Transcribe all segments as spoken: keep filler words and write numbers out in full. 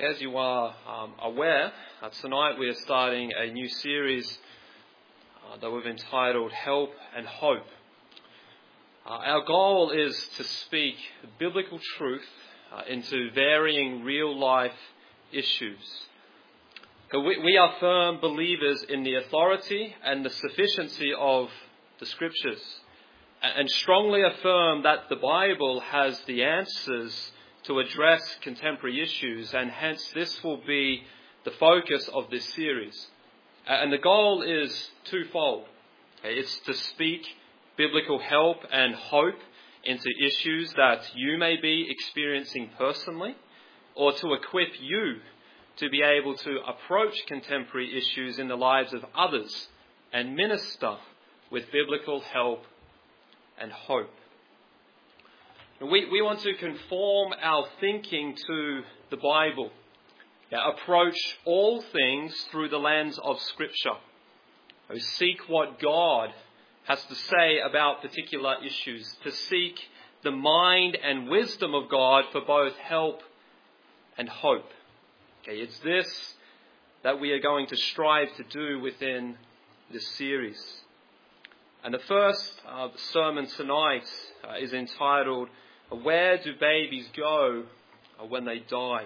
As you are um, aware, uh, tonight we are starting a new series uh, that we've entitled Help and Hope. Uh, our goal is to speak biblical truth uh, into varying real-life issues. We, we are firm believers in the authority and the sufficiency of the Scriptures, and strongly affirm that the Bible has the answers to address contemporary issues, and hence this will be the focus of this series. And the goal is twofold. It's to speak biblical help and hope into issues that you may be experiencing personally, or to equip you to be able to approach contemporary issues in the lives of others and minister with biblical help and hope. We, we want to conform our thinking to the Bible, yeah, approach all things through the lens of Scripture. We seek what God has to say about particular issues, to seek the mind and wisdom of God for both help and hope. Okay, it's this that we are going to strive to do within this series. And the first uh, sermon tonight uh, is entitled, Where Do Babies Go When They Die?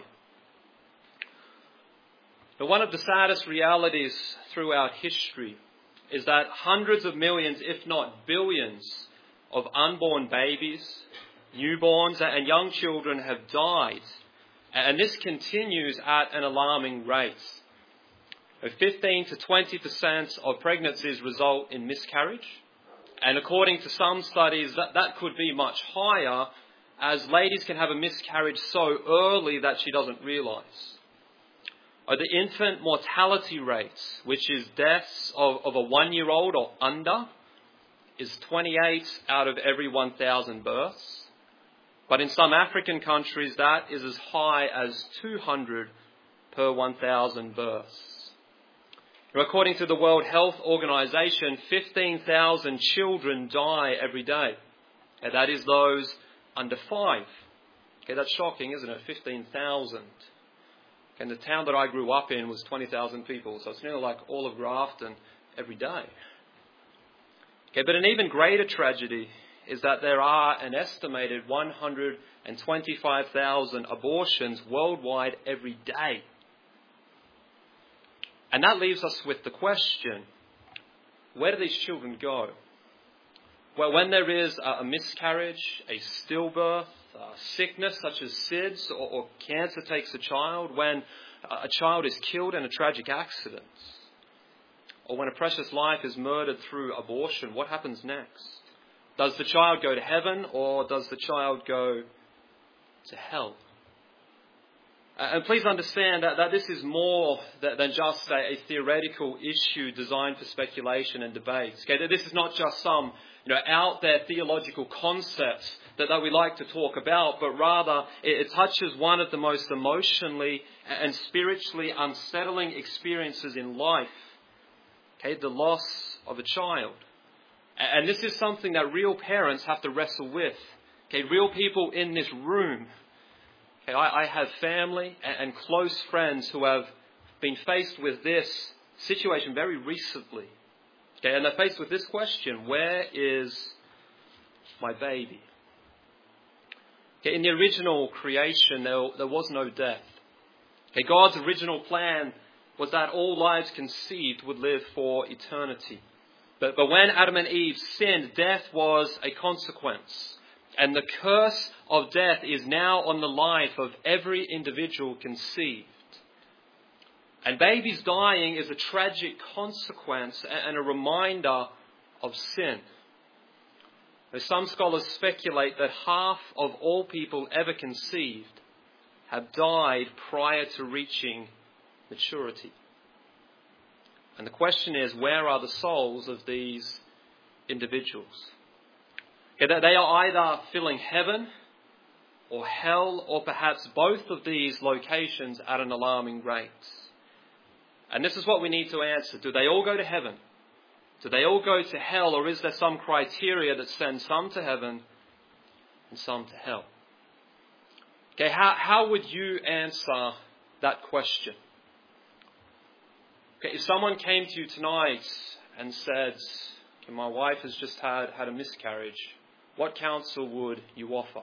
Now, one of the saddest realities throughout history is that hundreds of millions, if not billions, of unborn babies, newborns and young children have died. And this continues at an alarming rate. fifteen to twenty percent of pregnancies result in miscarriage. And according to some studies, that, that could be much higher, as ladies can have a miscarriage so early that she doesn't realise. Or the infant mortality rate, which is deaths of, of a one-year-old or under, is twenty-eight out of every one thousand births. But in some African countries, that is as high as two hundred per one thousand births. According to the World Health Organization, fifteen thousand children die every day. And that is those under five. Okay, that's shocking, isn't it? fifteen thousand. And the town that I grew up in was twenty thousand people, so it's nearly like all of Grafton every day. Okay, but an even greater tragedy is that there are an estimated one hundred twenty-five thousand abortions worldwide every day. And that leaves us with the question, where do these children go? Well, when there is a miscarriage, a stillbirth, a sickness such as S I D S or, or cancer takes a child, when a child is killed in a tragic accident, or when a precious life is murdered through abortion, what happens next? Does the child go to heaven, or does the child go to hell? And please understand that, that this is more than just a, a theoretical issue designed for speculation and debate. Okay, this is not just some you know, out there theological concepts that, that we like to talk about, but rather it, it touches one of the most emotionally and spiritually unsettling experiences in life. Okay, the loss of a child. And this is something that real parents have to wrestle with. Okay, real people in this room. Okay, I, I have family and, and close friends who have been faced with this situation very recently. Okay, and they're faced with this question: where is my baby? Okay, in the original creation, there, there was no death. Okay, God's original plan was that all lives conceived would live for eternity. But, but when Adam and Eve sinned, death was a consequence. And the curse of death is now on the life of every individual conceived. And babies dying is a tragic consequence and a reminder of sin. Some scholars speculate that half of all people ever conceived have died prior to reaching maturity. And the question is, where are the souls of these individuals? Okay, they are either filling heaven or hell, or perhaps both of these locations at an alarming rate. And this is what we need to answer. Do they all go to heaven? Do they all go to hell, or is there some criteria that sends some to heaven and some to hell? Okay, how, how would you answer that question. Okay, if someone came to you tonight and said, okay, my wife has just had, had a miscarriage, what counsel would you offer?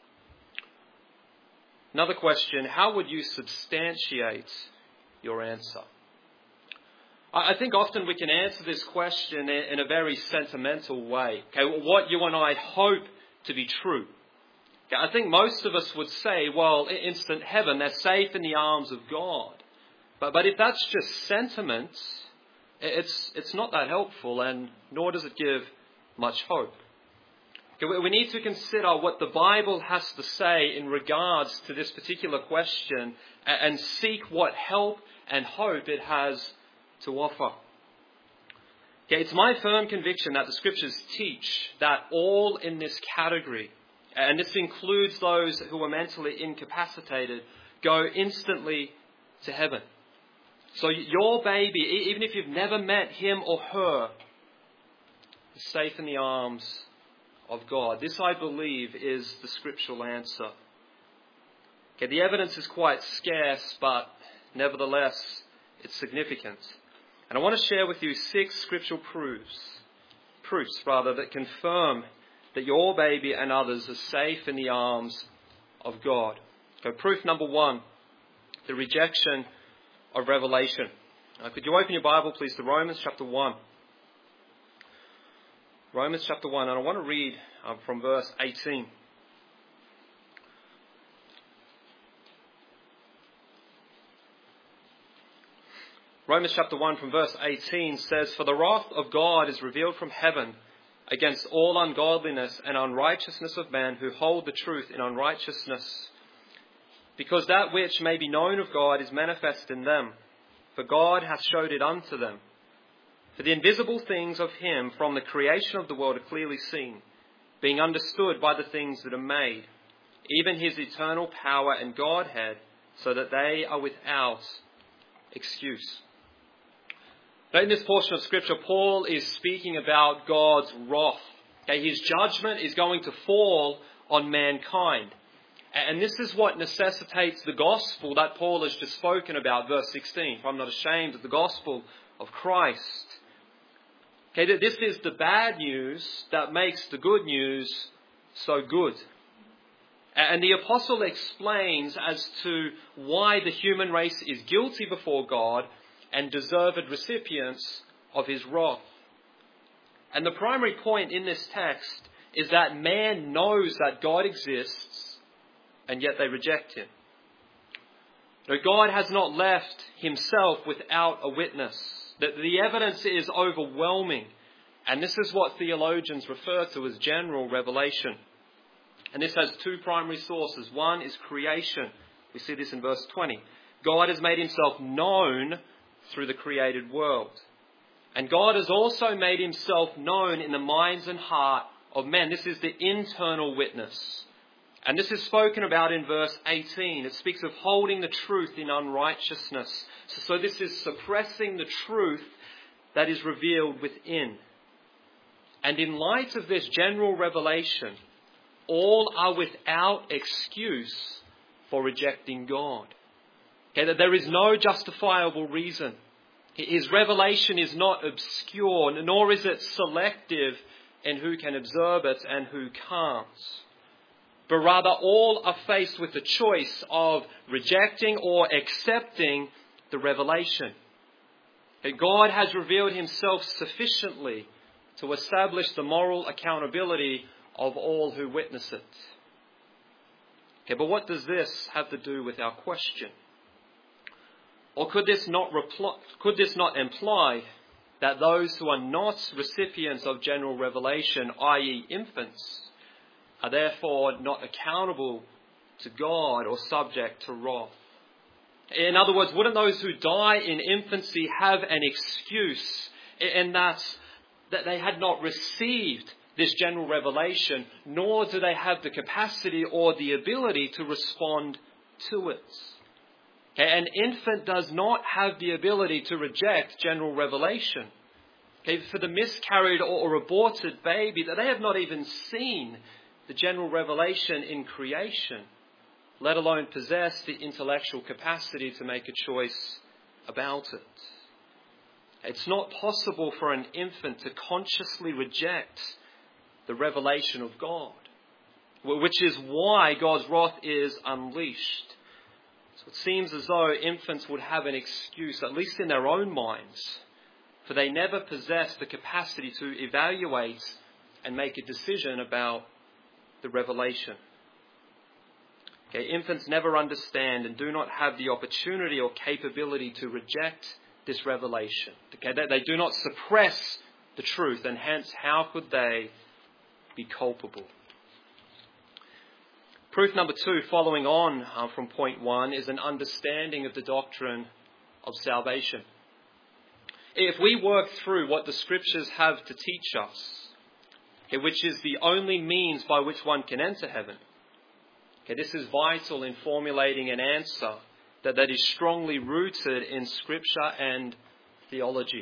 Another question, how would you substantiate your answer? I think often we can answer this question in a very sentimental way. Okay, what you and I hope to be true. Okay, I think most of us would say, well, instant heaven, they're safe in the arms of God. But but if that's just sentiment, it's it's not that helpful, and nor does it give much hope. Okay, we need to consider what the Bible has to say in regards to this particular question and seek what help and hope it has to offer. Okay, it's my firm conviction that the Scriptures teach that all in this category, and this includes those who are mentally incapacitated, go instantly to heaven. So your baby, even if you've never met him or her, is safe in the arms of God. This, I believe, is the scriptural answer. Okay, the evidence is quite scarce, but nevertheless, it's significant. And I want to share with you six scriptural proofs, proofs rather, that confirm that your baby and others are safe in the arms of God. So proof number one, the rejection of revelation. Uh, could you open your Bible, please, to Romans chapter one. Romans chapter one, and I want to read um, from verse eighteen. Romans chapter one from verse eighteen says, "For the wrath of God is revealed from heaven against all ungodliness and unrighteousness of men who hold the truth in unrighteousness, because that which may be known of God is manifest in them, for God hath showed it unto them. For the invisible things of him from the creation of the world are clearly seen, being understood by the things that are made, even his eternal power and Godhead, so that they are without excuse." Now, in this portion of Scripture, Paul is speaking about God's wrath. Okay, his judgment is going to fall on mankind. And this is what necessitates the gospel that Paul has just spoken about, verse sixteen. "For I'm not ashamed of the gospel of Christ." Okay, this is the bad news that makes the good news so good. And the apostle explains as to why the human race is guilty before God and deserved recipients of his wrath. And the primary point in this text is that man knows that God exists, and yet they reject him. No, God has not left himself without a witness. That the evidence is overwhelming, and this is what theologians refer to as general revelation. And this has two primary sources. One is creation. We see this in verse twenty. God has made himself known through the created world. And God has also made himself known in the minds and heart of men. This is the internal witness. And this is spoken about in verse eighteen. It speaks of holding the truth in unrighteousness. So, so this is suppressing the truth that is revealed within. And in light of this general revelation, all are without excuse for rejecting God. Okay, that there is no justifiable reason. His revelation is not obscure, nor is it selective in who can observe it and who can't. But rather all are faced with the choice of rejecting or accepting the revelation. That God has revealed himself sufficiently to establish the moral accountability of all who witness it. Okay, but what does this have to do with our question? Or could this not reply, could this not imply that those who are not recipients of general revelation, that is infants, are therefore not accountable to God or subject to wrath? In other words, wouldn't those who die in infancy have an excuse in that, that they had not received this general revelation, nor do they have the capacity or the ability to respond to it? Okay, an infant does not have the ability to reject general revelation. Okay, for the miscarried or aborted baby, that they have not even seen the general revelation in creation. let alone possess the intellectual capacity to make a choice about it. It's not possible for an infant to consciously reject the revelation of God, which is why God's wrath is unleashed. So it seems as though infants would have an excuse, at least in their own minds, for they never possess the capacity to evaluate and make a decision about the revelation. Okay, infants never understand and do not have the opportunity or capability to reject this revelation. Okay, they, they do not suppress the truth, and hence how could they be culpable? Proof number two, following on uh, from point one, is an understanding of the doctrine of salvation. If we work through what the Scriptures have to teach us, okay, which is the only means by which one can enter heaven, okay, this is vital in formulating an answer that, that is strongly rooted in Scripture and theology.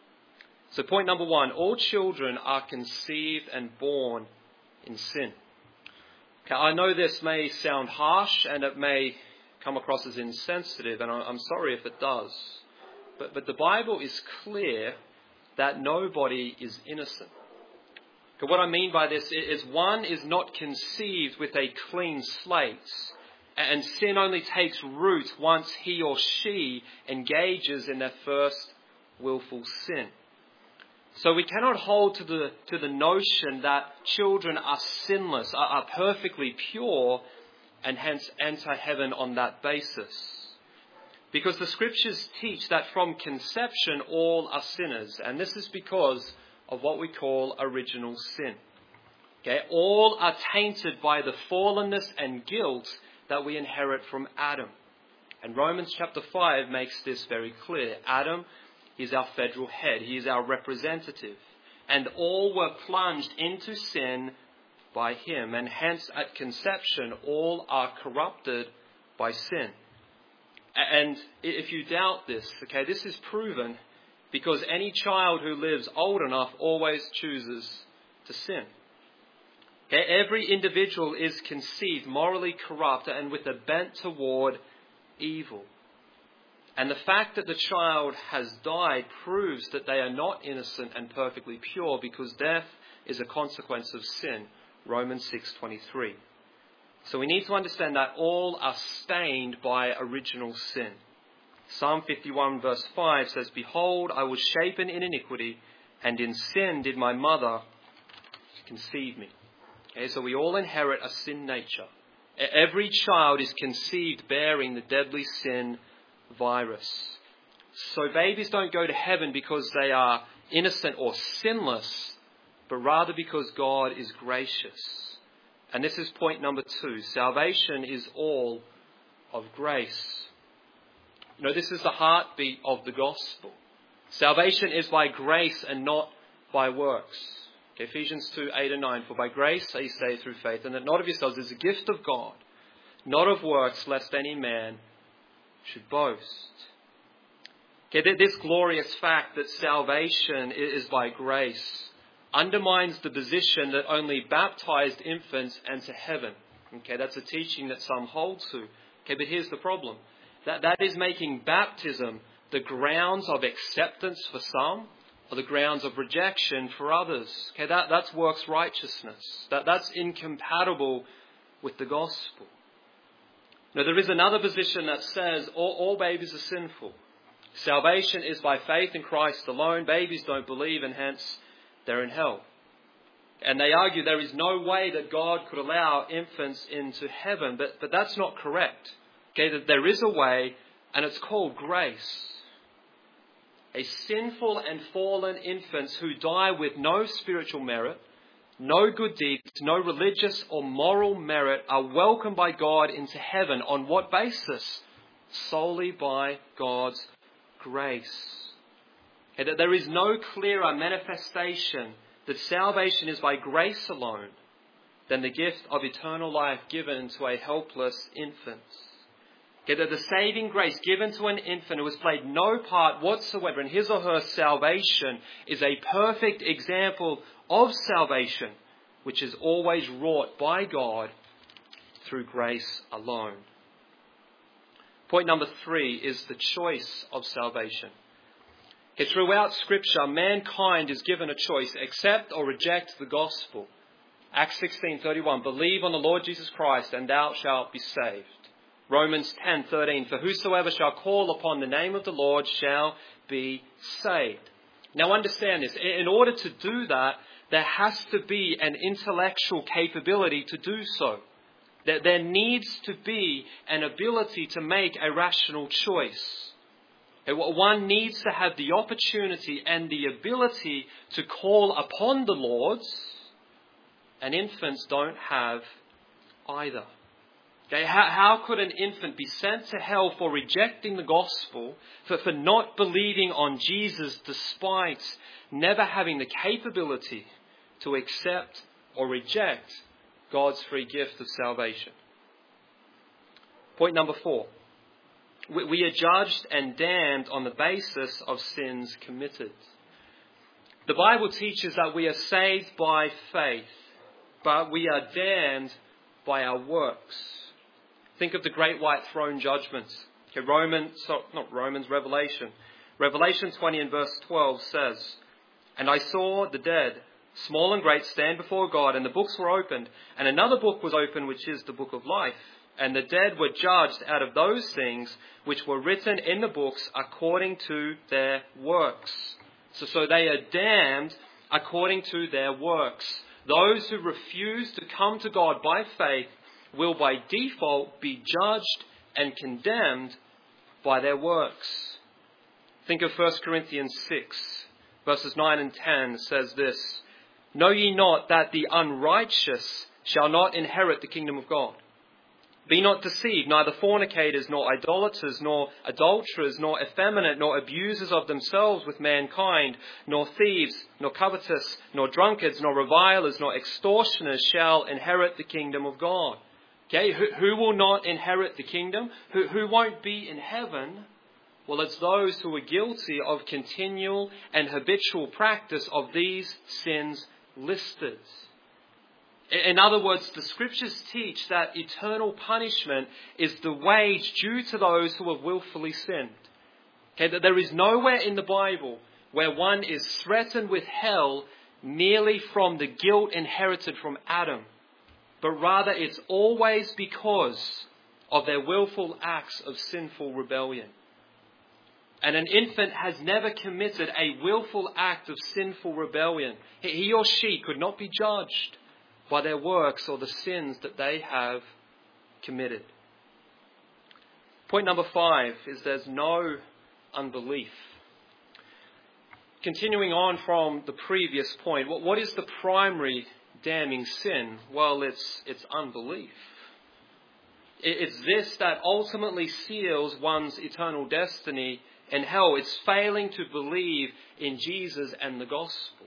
So point number one, all children are conceived and born in sin. Okay, I know this may sound harsh and it may come across as insensitive, and I'm sorry if it does. But, but the Bible is clear that nobody is innocent. Okay, what I mean by this is one is not conceived with a clean slate, and sin only takes root once he or she engages in their first willful sin. So we cannot hold to the to the notion that children are sinless, are, are perfectly pure, and hence enter heaven on that basis. Because the Scriptures teach that from conception all are sinners, and this is because of what we call original sin. Okay, all are tainted by the fallenness and guilt that we inherit from Adam. And Romans chapter five makes this very clear. Adam is our federal head. He is our representative. And all were plunged into sin by him. And hence at conception, all are corrupted by sin. And if you doubt this, okay, this is proven because any child who lives old enough always chooses to sin. Okay, every individual is conceived morally corrupt and with a bent toward evil. And the fact that the child has died proves that they are not innocent and perfectly pure, because death is a consequence of sin. Romans six twenty-three. So we need to understand that all are stained by original sin. Psalm fifty-one verse five says, "Behold, I was shapen in iniquity, and in sin did my mother conceive me." Okay, so we all inherit a sin nature. Every child is conceived bearing the deadly sin virus. So babies don't go to heaven because they are innocent or sinless, but rather because God is gracious. And this is point number two. Salvation is all of grace. You know, this is the heartbeat of the gospel. Salvation is by grace and not by works. Okay, Ephesians two, eight and nine. For by grace are you saved through faith, and that not of yourselves is a gift of God, not of works, lest any man should boast. Okay, this glorious fact that salvation is by grace undermines the position that only baptized infants enter heaven. Okay, that's a teaching that some hold to. Okay, but here's the problem. That, that is making baptism the grounds of acceptance for some, or the grounds of rejection for others. Okay, that, that's works righteousness. That, that's incompatible with the gospel. Now, there is another position that says all, all babies are sinful. Salvation is by faith in Christ alone. Babies don't believe, and hence they're in hell. And they argue there is no way that God could allow infants into heaven, but, but that's not correct. Okay, that there is a way, and it's called grace. A sinful and fallen infants who die with no spiritual merit, no good deeds, no religious or moral merit are welcomed by God into heaven. On what basis? Solely by God's grace. Okay, that there is no clearer manifestation that salvation is by grace alone than the gift of eternal life given to a helpless infant. Okay, that the saving grace given to an infant who has played no part whatsoever in his or her salvation is a perfect example of salvation, which is always wrought by God through grace alone. Point number three is the choice of salvation. Okay, throughout Scripture, mankind is given a choice: accept or reject the gospel. Acts sixteen thirty-one, believe on the Lord Jesus Christ and thou shalt be saved. Romans ten thirteen, for whosoever shall call upon the name of the Lord shall be saved. Now understand this, in order to do that, there has to be an intellectual capability to do so. That there needs to be an ability to make a rational choice. One needs to have the opportunity and the ability to call upon the Lord, and infants don't have either. Okay, how, how could an infant be sent to hell for rejecting the gospel, for, for not believing on Jesus despite never having the capability to accept or reject God's free gift of salvation? Point number four. We are judged and damned on the basis of sins committed. The Bible teaches that we are saved by faith, but we are damned by our works. Think of the great white throne judgments. Okay, Romans, not Romans, Revelation. Revelation twenty and verse twelve says, and I saw the dead, small and great, stand before God, and the books were opened, and another book was opened, which is the book of life. And the dead were judged out of those things which were written in the books according to their works. So, so they are damned according to their works. Those who refuse to come to God by faith will by default be judged and condemned by their works. Think of First Corinthians six, verses nine and ten says this, know ye not that the unrighteous shall not inherit the kingdom of God? Be not deceived, neither fornicators, nor idolaters, nor adulterers, nor effeminate, nor abusers of themselves with mankind, nor thieves, nor covetous, nor drunkards, nor revilers, nor extortioners shall inherit the kingdom of God. Okay, who, who will not inherit the kingdom? Who, who won't be in heaven? Well, it's those who are guilty of continual and habitual practice of these sins listed. In other words, the Scriptures teach that eternal punishment is the wage due to those who have willfully sinned. Okay, that there is nowhere in the Bible where one is threatened with hell merely from the guilt inherited from Adam, but rather it's always because of their willful acts of sinful rebellion. And an infant has never committed a willful act of sinful rebellion. He or she could not be judged by their works or the sins that they have committed. Point number five is there's no unbelief. Continuing on from the previous point, what, what is the primary damning sin? Well, it's, it's unbelief. It, it's this that ultimately seals one's eternal destiny in hell. It's failing to believe in Jesus and the gospel.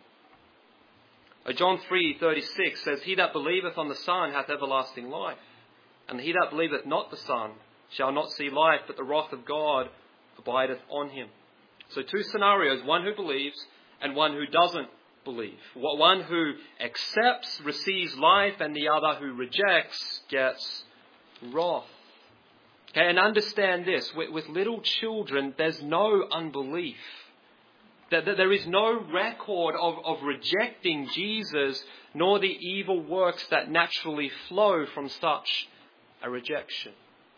John three thirty-six says, he that believeth on the Son hath everlasting life, and he that believeth not the Son shall not see life, but the wrath of God abideth on him. So two scenarios, one who believes and one who doesn't believe. One who accepts, receives life, and the other who rejects, gets wrath. Okay, and understand this, with, with little children, there's no unbelief. That there is no record of, of rejecting Jesus, nor the evil works that naturally flow from such a rejection.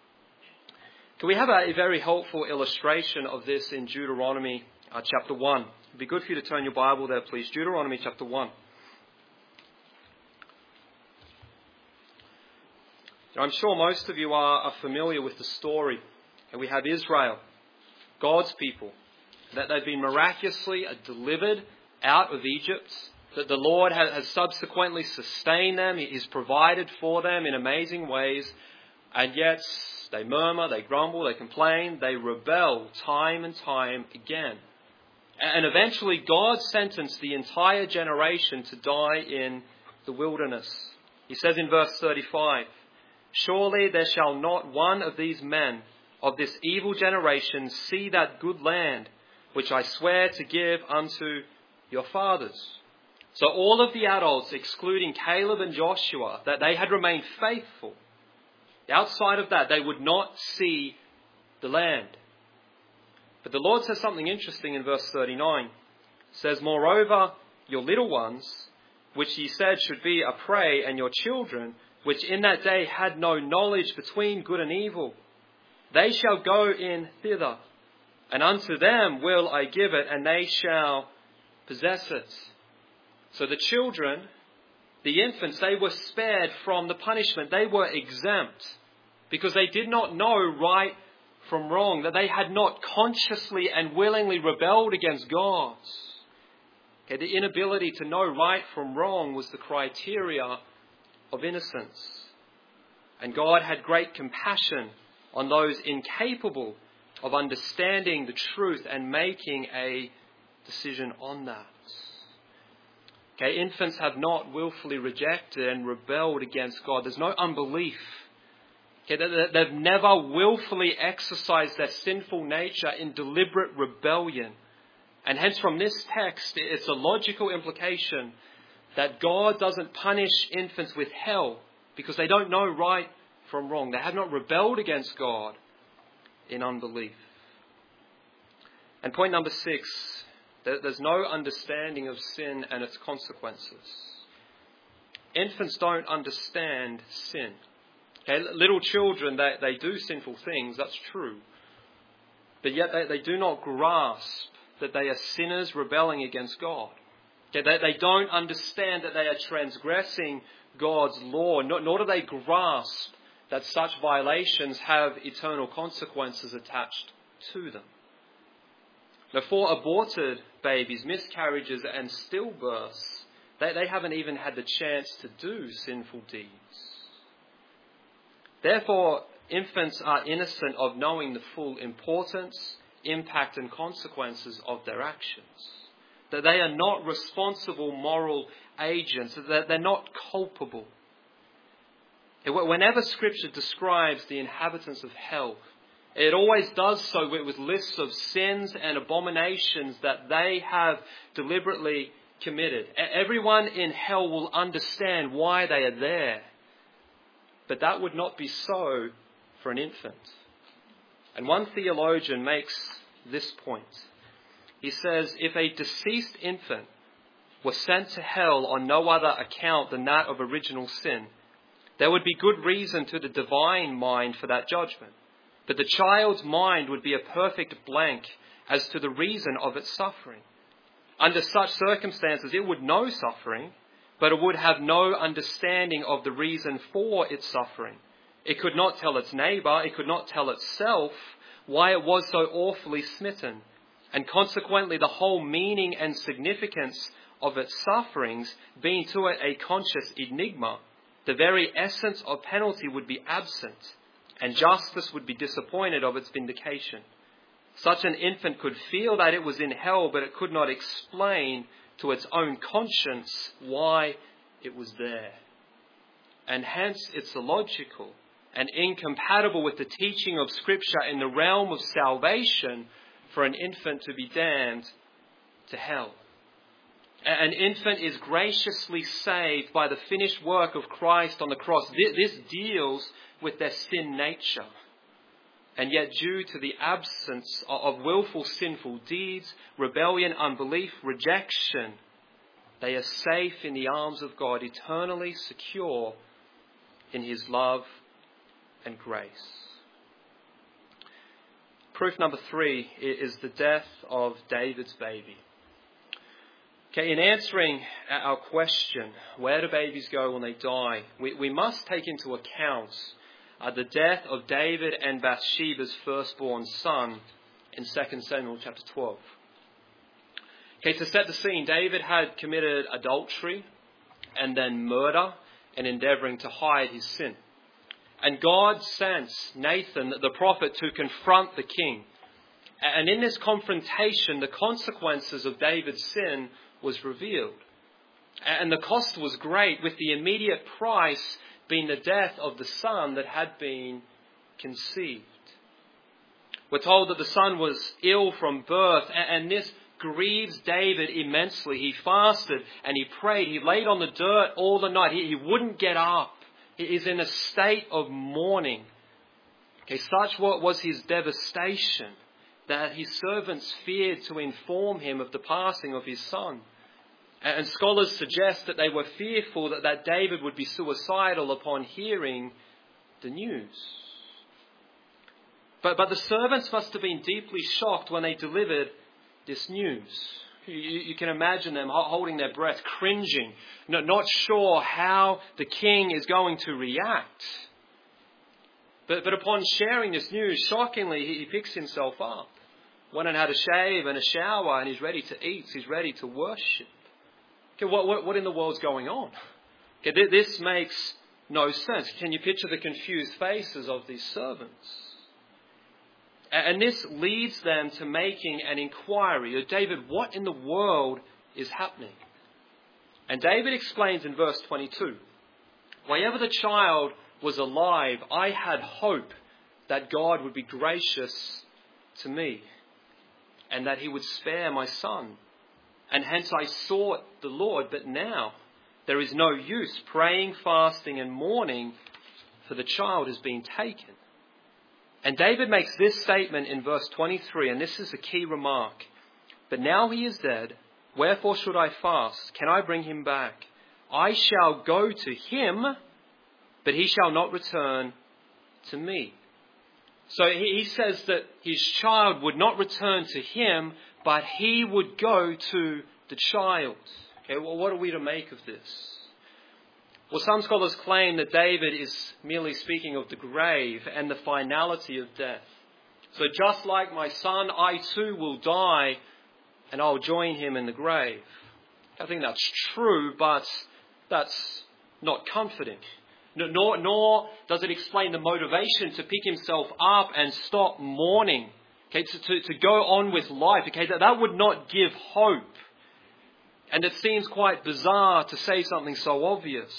Can we have a, a very helpful illustration of this in Deuteronomy uh, chapter one? It'd be good for you to turn your Bible there, please. Deuteronomy chapter one. Now, I'm sure most of you are, are familiar with the story. And we have Israel, God's people, that they've been miraculously delivered out of Egypt, that the Lord has subsequently sustained them, He's provided for them in amazing ways, and yet they murmur, they grumble, they complain, they rebel time and time again. And eventually God sentenced the entire generation to die in the wilderness. He says in verse thirty-five, surely there shall not one of these men of this evil generation see that good land which I swear to give unto your fathers. So all of the adults, excluding Caleb and Joshua, that they had remained faithful, Outside of that, they would not see the land. But the Lord says something interesting in verse thirty-nine. It says, "Moreover, your little ones, which ye said should be a prey, and your children, which in that day had no knowledge between good and evil, they shall go in thither, and unto them will I give it, and they shall possess it." So the children, the infants, they were spared from the punishment. They were exempt because they did not know right from wrong, that they had not consciously and willingly rebelled against God. Okay, the inability to know right from wrong was the criteria of innocence. And God had great compassion on those incapable of understanding the truth and making a decision on that. Okay, infants have not willfully rejected and rebelled against God. There's no unbelief. Okay, they've never willfully exercised their sinful nature in deliberate rebellion. And hence from this text, it's a logical implication that God doesn't punish infants with hell because they don't know right from wrong. They have not rebelled against God in unbelief. And point number six, there's no understanding of sin and its consequences. Infants don't understand sin. Okay, little children, they, they do sinful things, that's true. But yet they, they do not grasp that they are sinners rebelling against God. Okay, they, they don't understand that they are transgressing God's law, nor, nor do they grasp that such violations have eternal consequences attached to them. Now, for aborted babies, miscarriages and stillbirths, they, they haven't even had the chance to do sinful deeds. Therefore, infants are innocent of knowing the full importance, impact and consequences of their actions. That they are not responsible moral agents, that they're not culpable. Whenever Scripture describes the inhabitants of hell, it always does so with lists of sins and abominations that they have deliberately committed. Everyone in hell will understand why they are there. But that would not be so for an infant. And one theologian makes this point. He says, if a deceased infant was sent to hell on no other account than that of original sin, there would be good reason to the divine mind for that judgment. But the child's mind would be a perfect blank as to the reason of its suffering. Under such circumstances, it would know suffering, but it would have no understanding of the reason for its suffering. It could not tell its neighbour, it could not tell itself why it was so awfully smitten. And consequently, the whole meaning and significance of its sufferings being to it a conscious enigma, the very essence of penalty would be absent, and justice would be disappointed of its vindication. Such an infant could feel that it was in hell, but it could not explain to its own conscience why it was there. And hence it's illogical and incompatible with the teaching of Scripture in the realm of salvation for an infant to be damned to hell. An infant is graciously saved by the finished work of Christ on the cross. This deals with their sin nature. And yet, due to the absence of willful sinful deeds, rebellion, unbelief, rejection, they are safe in the arms of God, eternally secure in His love and grace. Proof number three is the death of David's baby. Okay, in answering our question, where do babies go when they die, we, we must take into account Uh, the death of David and Bathsheba's firstborn son in Second Samuel chapter twelve. Okay, to set the scene, David had committed adultery and then murder in endeavouring to hide his sin. And God sent Nathan, the prophet, to confront the king. And in this confrontation, the consequences of David's sin was revealed. And the cost was great, with the immediate price being the death of the son that had been conceived. We're told that the son was ill from birth, and this grieves David immensely. He fasted and he prayed. He laid on the dirt all the night. He, he wouldn't get up. He is in a state of mourning. Okay, such what was his devastation that his servants feared to inform him of the passing of his son. And scholars suggest that they were fearful that, that David would be suicidal upon hearing the news. But, but the servants must have been deeply shocked when they delivered this news. You, you can imagine them holding their breath, cringing, not, not sure how the king is going to react. But, but upon sharing this news, shockingly, he, he picks himself up, went and had a shave and a shower, and he's ready to eat, he's ready to worship. Okay, what, what, what in the world's going on? Okay, this makes no sense. Can you picture the confused faces of these servants? And this leads them to making an inquiry. David, what in the world is happening? And David explains in verse twenty-two, "Whenever the child was alive, I had hope that God would be gracious to me and that he would spare my son. And hence I sought the Lord, but now there is no use praying, fasting and mourning, for the child has been taken." And David makes this statement in verse twenty-three, and this is a key remark. "But now he is dead, wherefore should I fast? Can I bring him back? I shall go to him, but he shall not return to me." So he says that his child would not return to him, but he would go to the child. Okay, well, what are we to make of this? Well, some scholars claim that David is merely speaking of the grave and the finality of death. So just like my son, I too will die and I'll join him in the grave. I think that's true, but that's not comforting. Nor, nor does it explain the motivation to pick himself up and stop mourning. Okay, to, to, to go on with life. Okay, that, that would not give hope. And it seems quite bizarre to say something so obvious.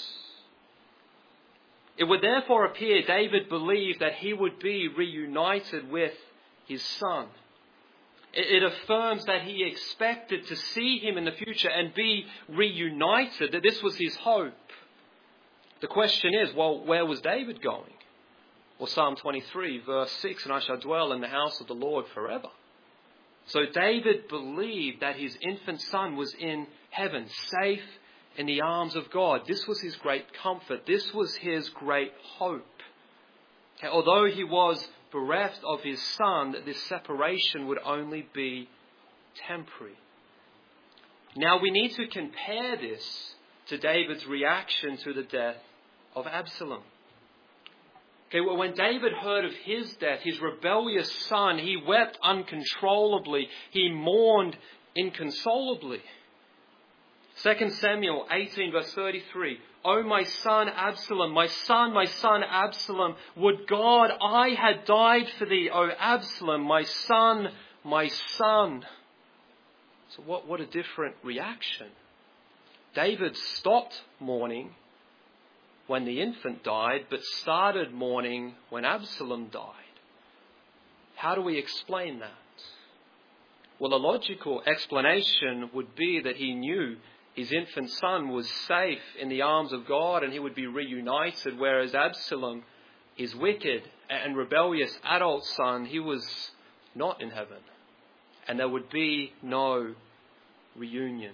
It would therefore appear David believed that he would be reunited with his son. It, it affirms that he expected to see him in the future and be reunited, that this was his hope. The question is, well, where was David going? Well, Psalm twenty-three, verse six, "And I shall dwell in the house of the Lord forever." So David believed that his infant son was in heaven, safe in the arms of God. This was his great comfort. This was his great hope. Okay, although he was bereft of his son, this separation would only be temporary. Now we need to compare this to David's reaction to the death of Absalom. Okay, well, when David heard of his death, his rebellious son, he wept uncontrollably. He mourned inconsolably. Second Samuel eighteen, verse thirty-three. "O my son Absalom, my son, my son Absalom, would God I had died for thee, O Absalom, my son, my son." So what, what a different reaction. David stopped mourning when the infant died, but started mourning when Absalom died. How do we explain that? Well, a logical explanation would be that he knew his infant son was safe in the arms of God and he would be reunited, whereas Absalom, his wicked and rebellious adult son, he was not in heaven, and there would be no reunion.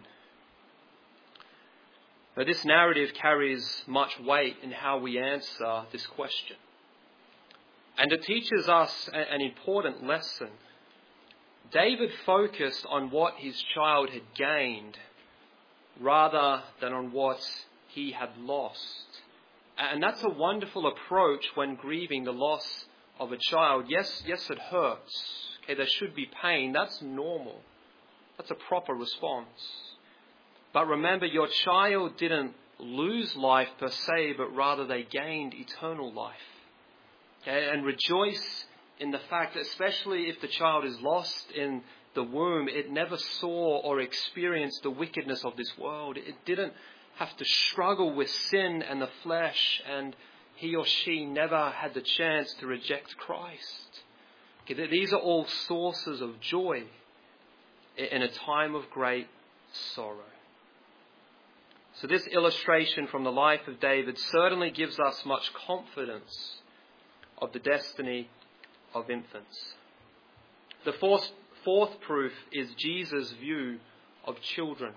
Now, this narrative carries much weight in how we answer this question. And it teaches us an important lesson. David focused on what his child had gained rather than on what he had lost. And that's a wonderful approach when grieving the loss of a child. Yes, yes, it hurts. Okay, there should be pain. That's normal. That's a proper response. But remember, your child didn't lose life per se, but rather they gained eternal life. Okay? And rejoice in the fact that, especially if the child is lost in the womb, it never saw or experienced the wickedness of this world. It didn't have to struggle with sin and the flesh, and he or she never had the chance to reject Christ. Okay? These are all sources of joy in a time of great sorrow. So this illustration from the life of David certainly gives us much confidence of the destiny of infants. The fourth, fourth proof is Jesus' view of children.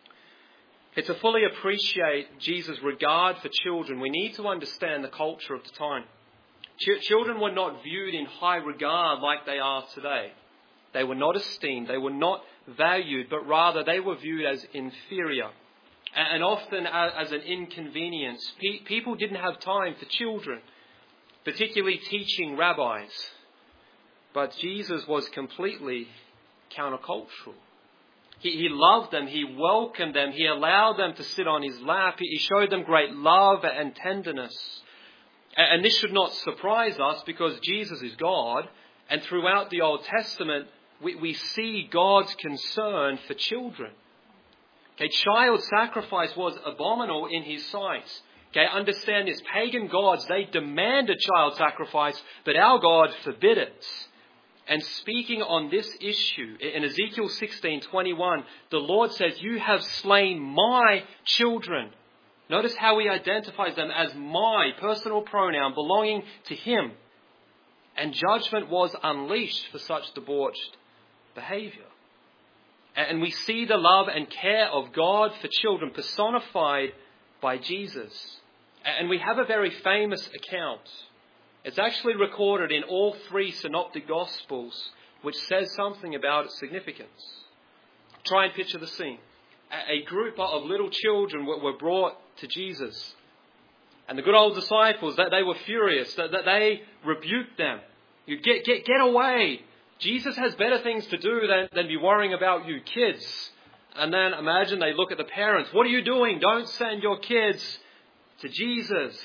Okay, to fully appreciate Jesus' regard for children, we need to understand the culture of the time. Ch- children were not viewed in high regard like they are today. They were not esteemed, they were not valued, but rather they were viewed as inferior and often as an inconvenience. Pe- people didn't have time for children, particularly teaching rabbis. But Jesus was completely countercultural. He, he loved them, he welcomed them, he allowed them to sit on his lap, he showed them great love and tenderness. And, and this should not surprise us because Jesus is God, and throughout the Old Testament we, we see God's concern for children. Okay, child sacrifice was abominable in his sight. Okay, understand this. Pagan gods, they demand a child sacrifice, but our God forbid it. And speaking on this issue, in Ezekiel sixteen twenty-one, the Lord says, "You have slain my children." Notice how he identifies them as my, personal pronoun belonging to him. And judgment was unleashed for such debauched behavior. And we see the love and care of God for children personified by Jesus. And we have a very famous account. It's actually recorded in all three synoptic gospels, which says something about its significance. Try and picture the scene. A group of little children were brought to Jesus. And the good old disciples, they were furious, that they rebuked them. You get, get, get away. Jesus has better things to do than, than be worrying about you kids. And then imagine they look at the parents. What are you doing? Don't send your kids to Jesus.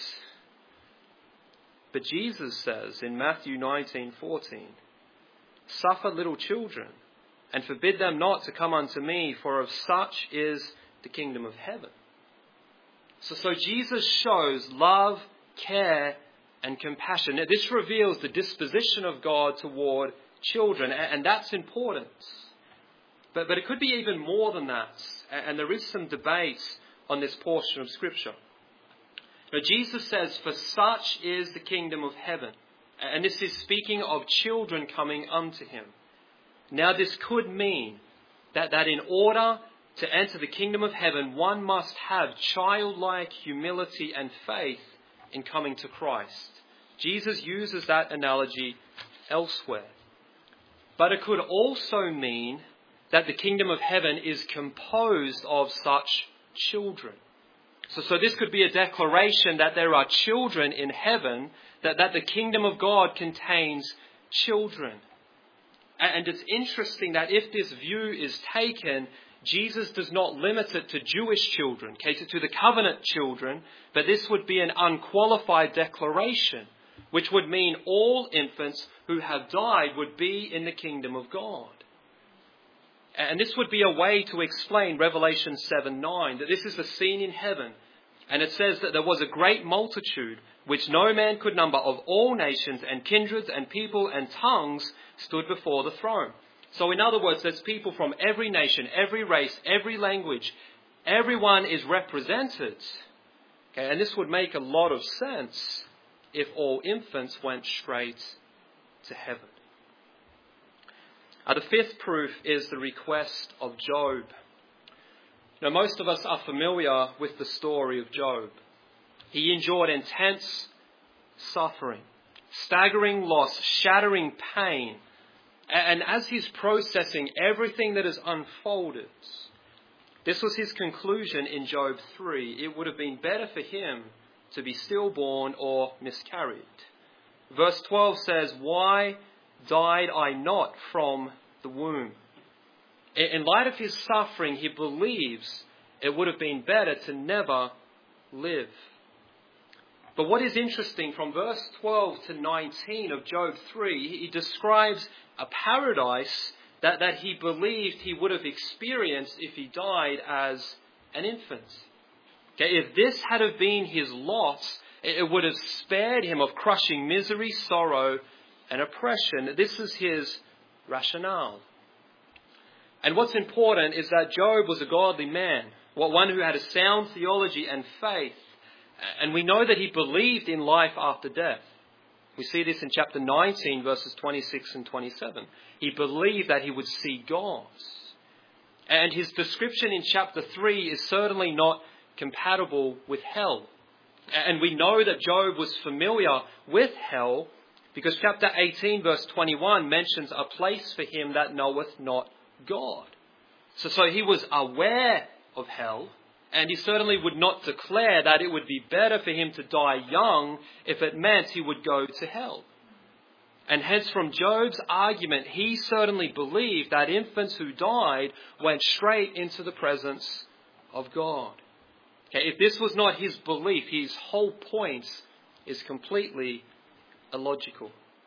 But Jesus says in Matthew nineteen fourteen, "Suffer little children, and forbid them not to come unto me, for of such is the kingdom of heaven." So, so Jesus shows love, care, and compassion. Now, this reveals the disposition of God toward children, and, and that's important. But, but it could be even more than that, and there is some debate on this portion of Scripture. Now, Jesus says, "For such is the kingdom of heaven." And this is speaking of children coming unto him. Now, this could mean that, that in order to enter the kingdom of heaven, one must have childlike humility and faith in coming to Christ. Jesus uses that analogy elsewhere. But it could also mean that the kingdom of heaven is composed of such children. So, so this could be a declaration that there are children in heaven, that, that the kingdom of God contains children. And it's interesting that if this view is taken, Jesus does not limit it to Jewish children, okay, to, to the covenant children, but this would be an unqualified declaration, which would mean all infants who have died would be in the kingdom of God. And this would be a way to explain Revelation seven nine, that this is the scene in heaven. And it says that there was a great multitude, which no man could number, of all nations and kindreds and people and tongues stood before the throne. So in other words, there's people from every nation, every race, every language. Everyone is represented. Okay, and this would make a lot of sense if all infants went straight to heaven. Uh, the fifth proof is the request of Job. Now, most of us are familiar with the story of Job. He endured intense suffering, staggering loss, shattering pain. And as he's processing everything that has unfolded, this was his conclusion in Job three. It would have been better for him to be stillborn or miscarried. Verse twelve says, "Why died I not from the womb?" In light of his suffering, he believes it would have been better to never live. But what is interesting, from verse twelve to nineteen of Job three, he describes a paradise that, that he believed he would have experienced if he died as an infant. Okay, if this had have been his lot, it would have spared him of crushing misery, sorrow, and oppression. This is his rationale. And what's important is that Job was a godly man. one who had a sound theology and faith. And we know that he believed in life after death. We see this in chapter nineteen, verses twenty-six and twenty-seven. He believed that he would see God. And his description in chapter three is certainly not compatible with hell. And we know that Job was familiar with hell because chapter eighteen, verse twenty-one mentions a place for him that knoweth not God. So, so he was aware of hell, and he certainly would not declare that it would be better for him to die young if it meant he would go to hell. And hence from Job's argument, he certainly believed that infants who died went straight into the presence of God. Okay, if this was not his belief, his whole point is completely illogical.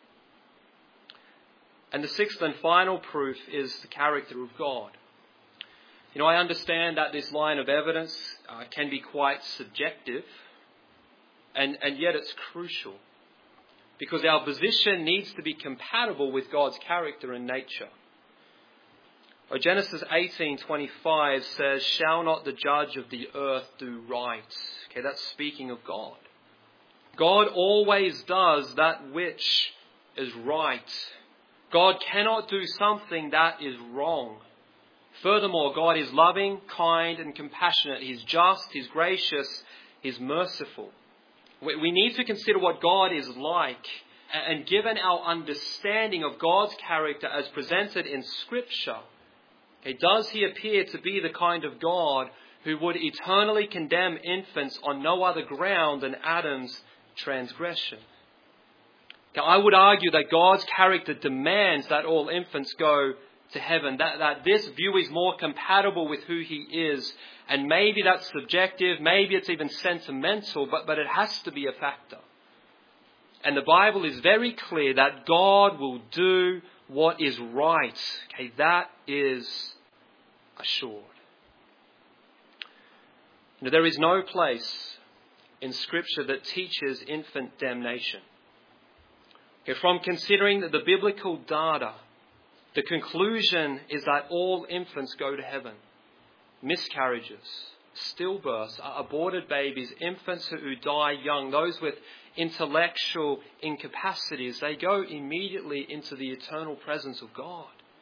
And the sixth and final proof is the character of God. You know, I understand that this line of evidence uh, can be quite subjective, and, and yet it's crucial, because our position needs to be compatible with God's character and nature. Oh, Genesis eighteen twenty-five says, "Shall not the judge of the earth do right?" Okay, that's speaking of God. God always does that which is right. God cannot do something that is wrong. Furthermore, God is loving, kind, and compassionate. He's just, He's gracious, He's merciful. We need to consider what God is like, and given our understanding of God's character as presented in Scripture, okay, does He appear to be the kind of God who would eternally condemn infants on no other ground than Adam's transgression? Okay, I would argue that God's character demands that all infants go to heaven, that, that this view is more compatible with who He is. And maybe that's subjective, maybe it's even sentimental, but, but it has to be a factor. And the Bible is very clear that God will do what is right. Okay, that is assured. Now, there is no place in Scripture that teaches infant damnation. Okay, from considering the biblical data, the conclusion is that all infants go to heaven. Miscarriages, stillbirths, aborted babies, infants who die young, those with intellectual incapacities, they go immediately into the eternal presence of God.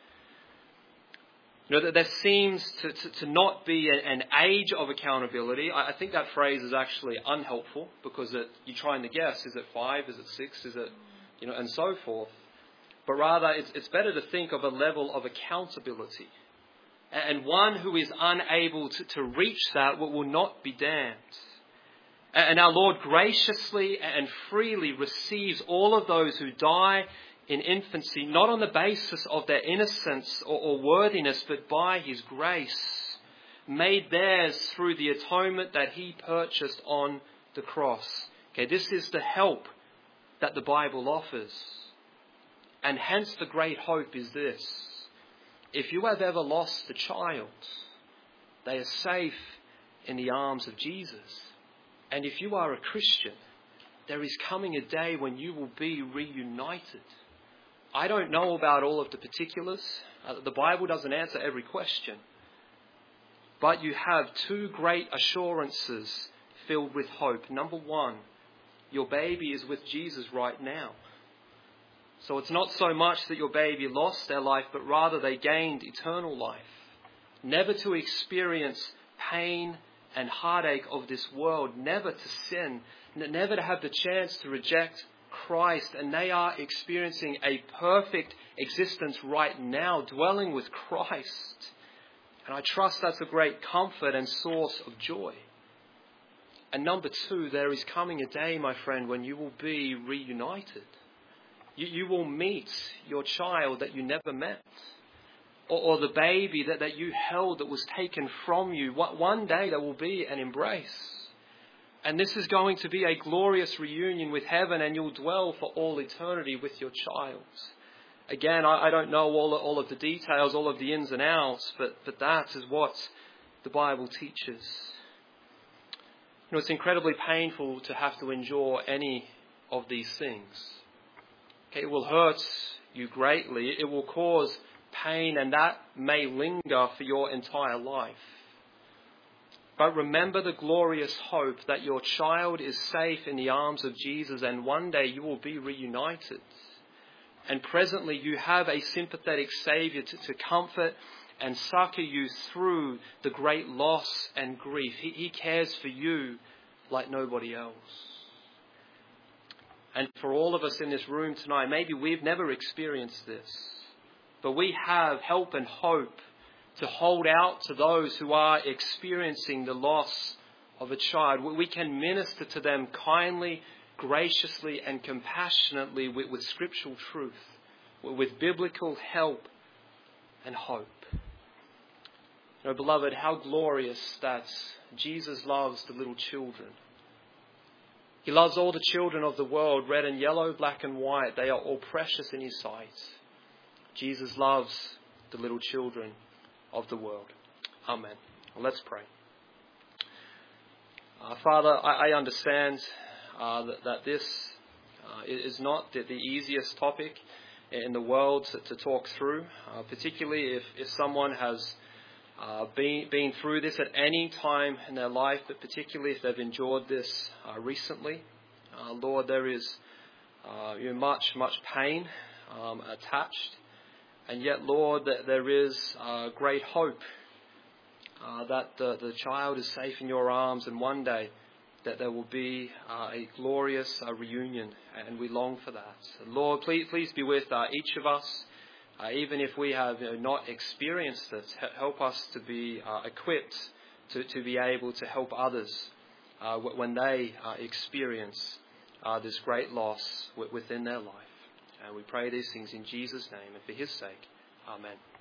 You know, there seems to, to, to not be an age of accountability. I think that phrase is actually unhelpful, because it, you're trying to guess, is it five, is it six, is it, you know, and so forth. But rather, it's, it's better to think of a level of accountability. And one who is unable to, to reach that will, will not be damned. And our Lord graciously and freely receives all of those who die in infancy, not on the basis of their innocence or, or worthiness, but by His grace, made theirs through the atonement that He purchased on the cross. Okay, this is the help that the Bible offers. And hence the great hope is this: if you have ever lost a child, they are safe in the arms of Jesus. And if you are a Christian, there is coming a day when you will be reunited. I don't know about all of the particulars. Uh, the Bible doesn't answer every question. But you have two great assurances filled with hope. Number one, your baby is with Jesus right now. So it's not so much that your baby lost their life, but rather they gained eternal life. Never to experience pain and heartache of this world, never to sin, never to have the chance to reject Christ. And they are experiencing a perfect existence right now, dwelling with Christ. And I trust that's a great comfort and source of joy. And number two, there is coming a day, my friend, when you will be reunited. You, you will meet your child that you never met, or, or the baby that, that you held that was taken from you. One day there will be an embrace. And this is going to be a glorious reunion with heaven, and you'll dwell for all eternity with your child. Again, I, I don't know all, all of the details, all of the ins and outs, but, but that is what the Bible teaches. You know, it's incredibly painful to have to endure any of these things. It will hurt you greatly. It will cause pain, and that may linger for your entire life. But remember the glorious hope that your child is safe in the arms of Jesus, and one day you will be reunited. And presently you have a sympathetic Saviour to, to comfort and succour you through the great loss and grief. He, he cares for you like nobody else. And for all of us in this room tonight, maybe we've never experienced this, but we have help and hope to hold out to those who are experiencing the loss of a child. We can minister to them kindly, graciously and compassionately with, with scriptural truth, with biblical help and hope. You know, beloved, how glorious that Jesus loves the little children. He loves all the children of the world, red and yellow, black and white. They are all precious in his sight. Jesus loves the little children of the world. Amen. Well, let's pray. Uh, Father, I, I understand uh, that, that this uh, is not the, the easiest topic in the world to, to talk through, uh, particularly if, if someone has uh, been, been through this at any time in their life, but particularly if they've endured this uh, recently. Uh, Lord, there is uh, you know, much, much pain um, attached. And yet, Lord, that there is uh, great hope uh, that the, the child is safe in your arms, and one day that there will be uh, a glorious uh, reunion, and we long for that. Lord, please, please be with uh, each of us, uh, even if we have you know, not experienced it. Help us to be uh, equipped to, to be able to help others uh, when they uh, experience uh, this great loss within their life. And we pray these things in Jesus' name and for his sake. Amen.